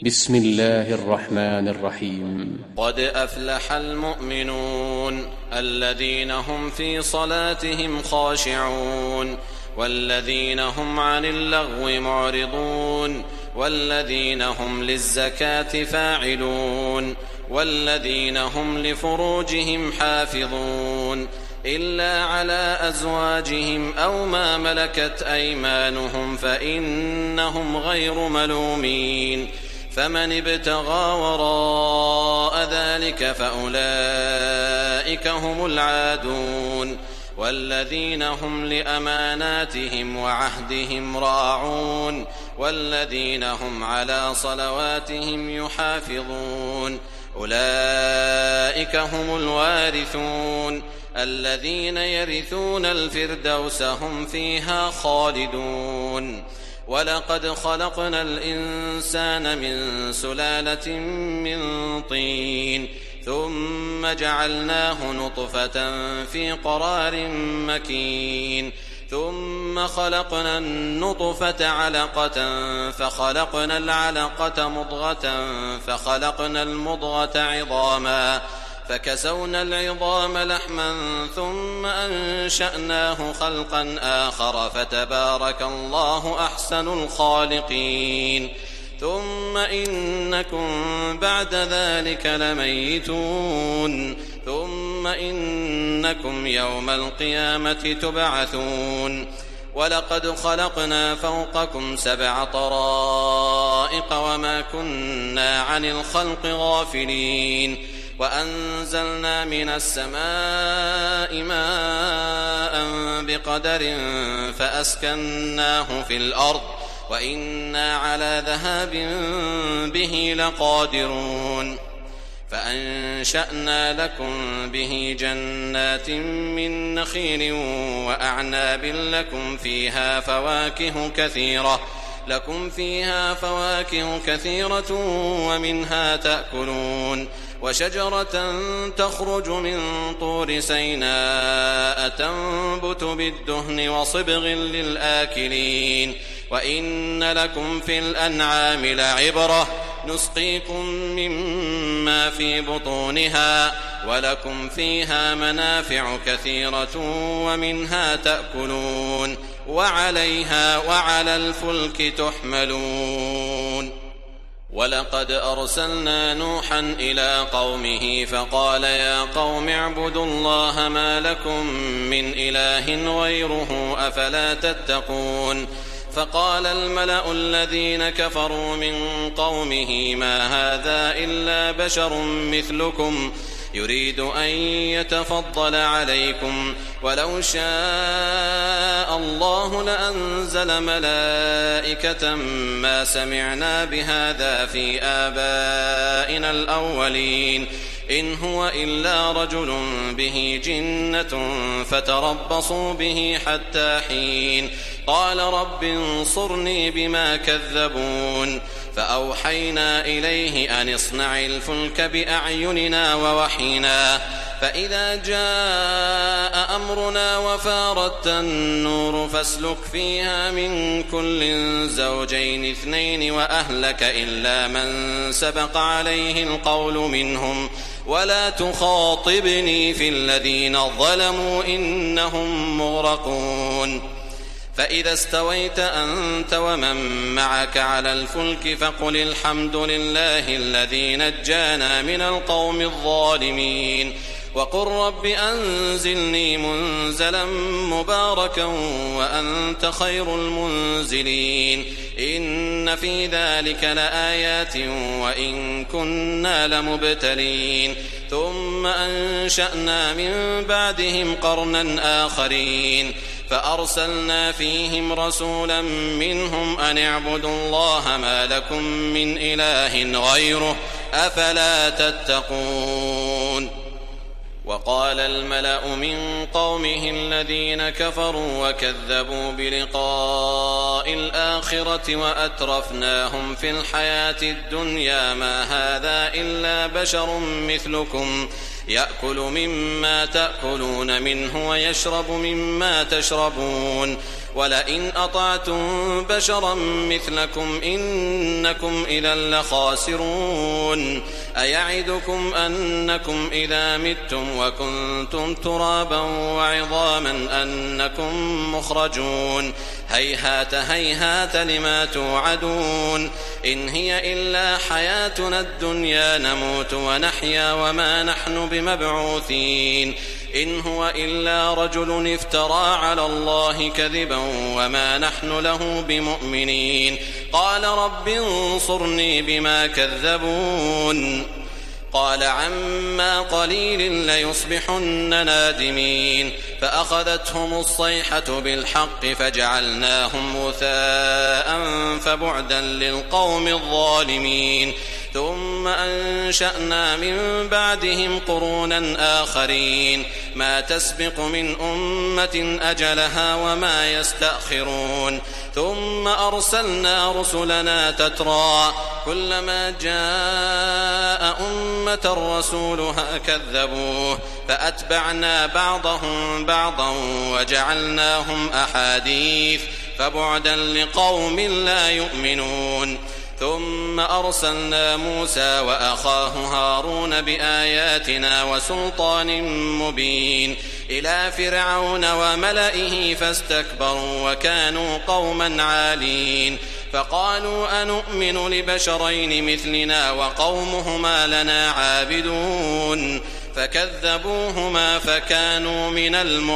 بسم الله الرحمن الرحيم. قد أفلح المؤمنون الذين هم في صلاتهم خاشعون والذين هم عن اللغو معرضون والذين هم للزكاة فاعلون والذين هم لفروجهم حافظون إلا على أزواجهم أو ما ملكت أيمانهم فإنهم غير ملومين فمن ابتغى وراء ذلك فأولئك هم العادون والذين هم لأماناتهم وعهدهم راعون والذين هم على صلواتهم يحافظون أولئك هم الوارثون الذين يرثون الفردوس هم فيها خالدون. ولقد خلقنا الإنسان من سلالة من طين ثم جعلناه نطفة في قرار مكين ثم خلقنا النطفة علقة فخلقنا العلقة مضغة فخلقنا المضغة عظاما فكسونا العظام لحما ثم أنشأناه خلقا آخر فتبارك الله أحسن الخالقين. ثم إنكم بعد ذلك لميتون ثم إنكم يوم القيامة تبعثون. ولقد خلقنا فوقكم 7 طرائق وما كنا عن الخلق غافلين وأنزلنا من السماء ماء بقدر فأسكناه في الأرض وإنا على ذهاب به لقادرون. فأنشأنا لكم به جنات من نخيل وأعناب لكم فيها فواكه كثيرة ومنها تأكلون وشجرة تخرج من طور سيناء تنبت بالدهن وصبغ للآكلين وإن لكم في الأنعام لعبرة نسقيكم مما في بطونها ولكم فيها منافع كثيرة ومنها تأكلون وعليها وعلى الفلك تحملون. ولقد أرسلنا نوحا إلى قومه فقال يا قوم اعبدوا الله ما لكم من إله غيره أفلا تتقون. فقال الملأ الذين كفروا من قومه ما هذا إلا بشر مثلكم يريد أن يتفضل عليكم ولو شاء الله لأنزل ملائكة ما سمعنا بهذا في آبائنا الأولين إن هو إلا رجل به جنة فتربصوا به حتى حين. قال رب انصرني بما كذبون. فأوحينا إليه أن اصنع الفلك بأعيننا ووحينا فإذا جاء أمرنا وفارت النور فاسلك فيها من كل زوجين 2 وأهلك إلا من سبق عليه القول منهم ولا تخاطبني في الذين ظلموا إنهم مغرقون. فإذا استويت أنت ومن معك على الفلك فقل الحمد لله الذي نجانا من القوم الظالمين وقل رب أنزلني منزلا مباركا وأنت خير المنزلين. إن في ذلك لآيات وإن كنا لمبتلين. ثم أنشأنا من بعدهم قرنا آخرين فأرسلنا فيهم رسولا منهم أن اعبدوا الله ما لكم من إله غيره أفلا تتقون. وقال الملأ من قومه الذين كفروا وكذبوا بلقاء الآخرة وأترفناهم في الحياة الدنيا ما هذا إلا بشر مثلكم يأكل مما تأكلون منه ويشرب مما تشربون ولئن أطعتم بشرا مثلكم إنكم إذا لخاسرون أيعدكم أنكم إذا متم وكنتم ترابا وعظاما أنكم مخرجون هيهات هيهات لما توعدون إن هي إلا حياتنا الدنيا نموت ونحيا وما نحن بمبعوثين إن هو إلا رجل افترى على الله كذبا وما نحن له بمؤمنين قال رب انصرني بما كذبون قال عما قليل ليصبحن نادمين فأخذتهم الصيحة بالحق فجعلناهم غثاء فبعدا للقوم الظالمين ثم أنشأنا من بعدهم قرونا آخرين ما تسبق من أمة أجلها وما يستأخرون ثم أرسلنا رسلنا تترى كلما جاء أمة رسولها كذبوه فأتبعنا بعضهم بعضا وجعلناهم أحاديث فبعدا لقوم لا يؤمنون ثم أرسلنا موسى وأخاه هارون بآياتنا وسلطان مبين إلى فرعون وملئه فاستكبروا وكانوا قوما عالين فقالوا أنؤمن لبشرين مثلنا وقومهما لنا عابدون فكذبوهما فكانوا من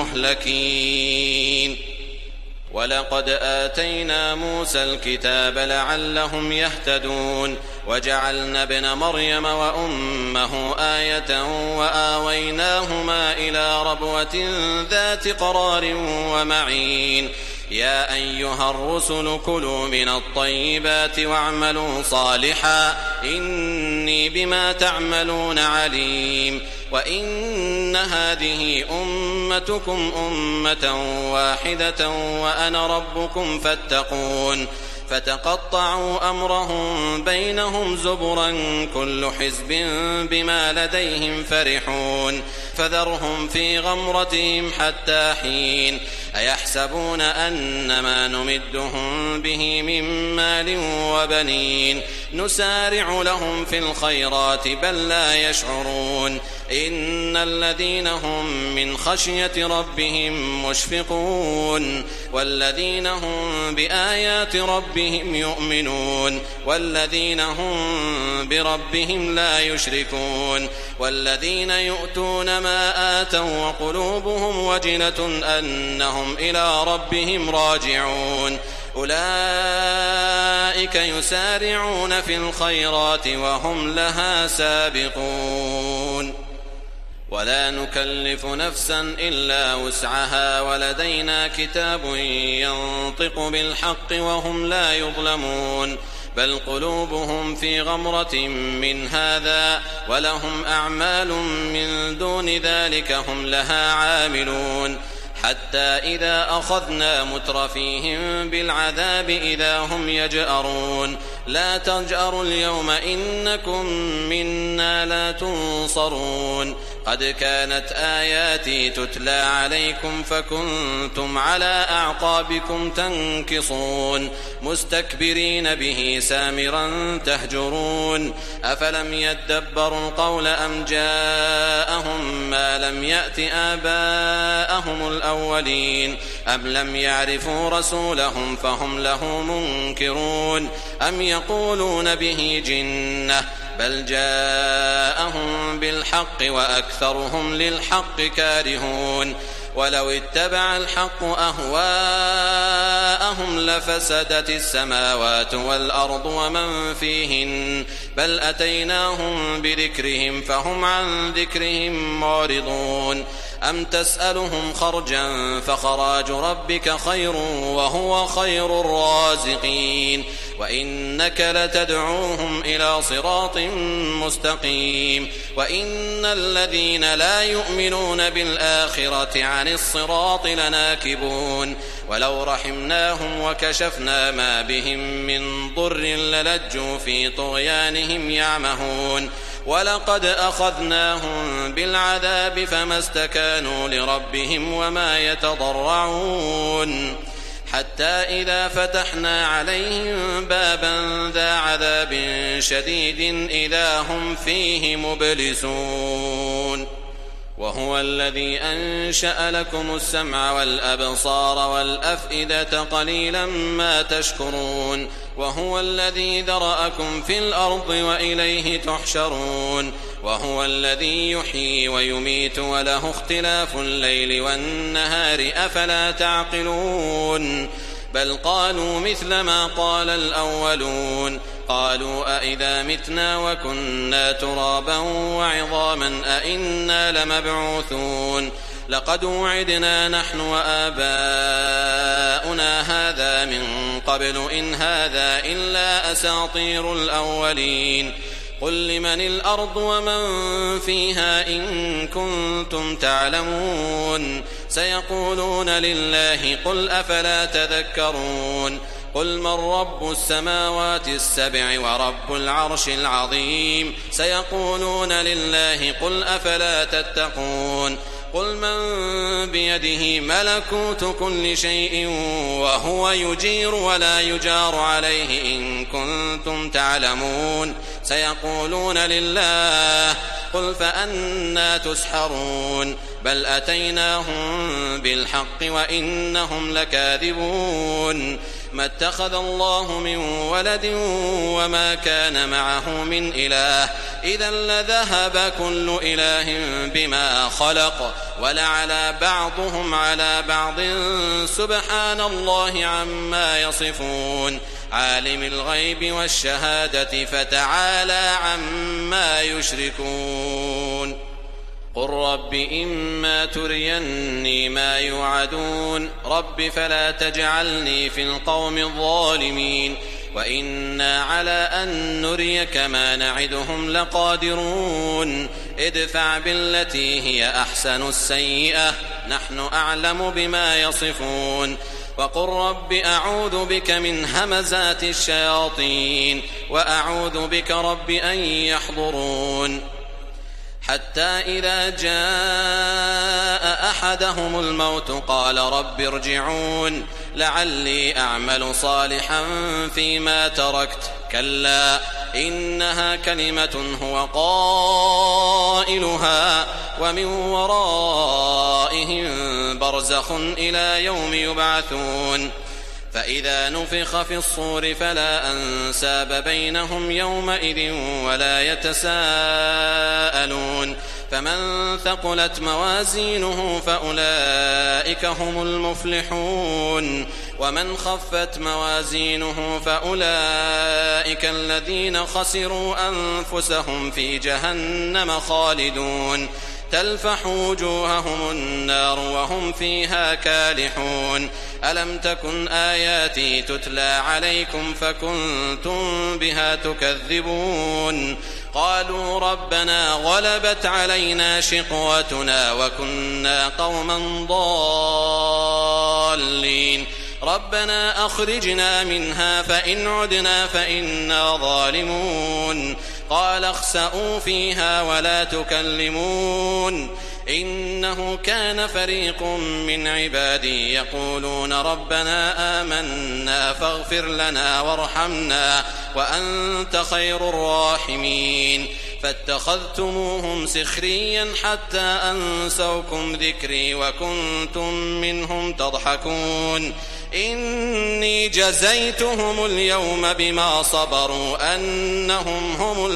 المهلكين ولقد آتينا موسى الكتاب لعلهم يهتدون وجعلنا ابن مريم وأمه آية وآويناهما إلى ربوة ذات قرار ومعين يا أيها الرسل كلوا من الطيبات واعملوا صالحا إني بما تعملون عليم وإن هذه أمتكم أمة واحدة وأنا ربكم فاتقون فتقطعوا أمرهم بينهم زبرا كل حزب بما لديهم فرحون فذرهم في غمرتهم حتى حين أيحسبون أن ما نمدهم به من مال وبنين نسارع لهم في الخيرات بل لا يشعرون إن الذين هم من خشية ربهم مشفقون والذين هم بآيات ربهم يؤمنون والذين هم بربهم لا يشركون والذين يؤتون ما آتوا وقلوبهم وجلة أنهم إلى ربهم راجعون أولئك يسارعون في الخيرات وهم لها سابقون ولا نكلف نفسا إلا وسعها ولدينا كتاب ينطق بالحق وهم لا يظلمون بل قلوبهم في غمرة من هذا ولهم أعمال من دون ذلك هم لها عاملون حتى إذا أخذنا مترفيهم بالعذاب إذا هم يجأرون لا تجأروا اليوم إنكم منا لا تنصرون قد كانت آياتي تتلى عليكم فكنتم على أعقابكم تنكصون مستكبرين به سامرا تهجرون أفلم يدبروا القول أم جاءهم ما لم يأت آباءهم الأولين أم لم يعرفوا رسولهم فهم له منكرون أم يقولون به جنة بل جاءهم بالحق وأكثرهم للحق كارهون ولو اتبع الحق أهواءهم لفسدت السماوات والأرض ومن فيهن بل أتيناهم بذكرهم فهم عن ذكرهم معرضون أم تسألهم خرجا فخراج ربك خير وهو خير الرازقين وإنك لتدعوهم إلى صراط مستقيم وإن الذين لا يؤمنون بالآخرة عن الصراط لناكبون ولو رحمناهم وكشفنا ما بهم من ضر للجوا في طغيانهم يعمهون ولقد أخذناهم بالعذاب فما استكانوا لربهم وما يتضرعون حتى إذا فتحنا عليهم بابا ذا عذاب شديد إذا هم فيه مبلسون وهو الذي أنشأ لكم السمع والأبصار والأفئدة قليلا ما تشكرون وهو الذي ذرأكم في الأرض وإليه تحشرون وهو الذي يحيي ويميت وله اختلاف الليل والنهار أفلا تعقلون بل قالوا مثل ما قال الأولون قالوا أئذا متنا وكنا ترابا وعظاما أئنا لمبعوثون لقد وعدنا نحن وآباؤنا هذا من قبل إن هذا إلا أساطير الأولين قل لمن الأرض ومن فيها إن كنتم تعلمون سيقولون لله قل أفلا تذكرون قل من رب السماوات السبع ورب العرش العظيم سيقولون لله قل أفلا تتقون قل من بيده ملكوت كل شيء وهو يجير ولا يجار عليه إن كنتم تعلمون سيقولون لله قل فأنى تسحرون بل أتيناهم بالحق وإنهم لكاذبون ما اتخذ الله من ولد وما كان معه من إله إذا لذهب كل إله بما خلق ولعلى بعضهم على بعض سبحان الله عما يصفون عالم الغيب والشهادة فتعالى عما يشركون قل رب إما تريني ما يوعدون رب فلا تجعلني في القوم الظالمين وإنا على أن نريك ما نعدهم لقادرون ادفع بالتي هي أحسن السيئة نحن أعلم بما يصفون وقل رب أعوذ بك من همزات الشياطين وأعوذ بك رب أن يحضرون حتى إذا جاء أحدهم الموت قال رب ارجعون لعلي أعمل صالحا فيما تركت كلا إنها كلمة هو قائلها ومن ورائهم برزخ إلى يوم يبعثون فإذا نفخ في الصور فلا أنساب بينهم يومئذ ولا يتساءلون فمن ثقلت موازينه فأولئك هم المفلحون ومن خفت موازينه فأولئك الذين خسروا أنفسهم في جهنم خالدون تلفح وجوههم النار وهم فيها كالحون ألم تكن آياتي تتلى عليكم فكنتم بها تكذبون قالوا ربنا غلبت علينا شقوتنا وكنا قوما ضالين ربنا أخرجنا منها فإن عدنا فإنا ظالمون قال اخسئوا فيها ولا تكلمون إنه كان فريق من عبادي يقولون ربنا آمنا فاغفر لنا وارحمنا وأنت خير الراحمين فاتخذتموهم سخريا حتى أنسوكم ذكري وكنتم منهم تضحكون إني جزيتهم اليوم بما صبروا أنهم هم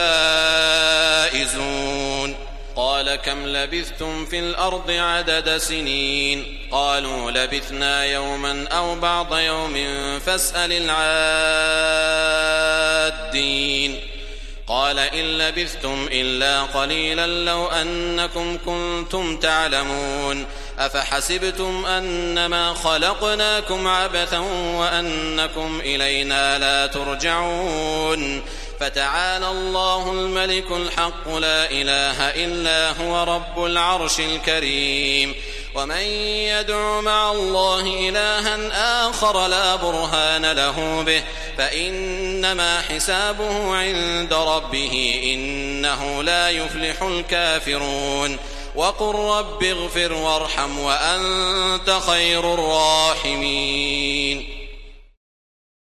الفائزون قال كم لبثتم في الأرض عدد سنين قالوا لبثنا يوما أو بعض يوم فاسأل العادين قال إن لبثتم إلا قليلا لو أنكم كنتم تعلمون أفحسبتم أنما خلقناكم عبثا وأنكم إلينا لا ترجعون فتعالى الله الملك الحق لا إله إلا هو رب العرش الكريم ومن يدع مع الله إلها آخر لا برهان له به فإنما حسابه عند ربه إنه لا يفلح الكافرون وقل رب اغفر وارحم وأنت خير الراحمين.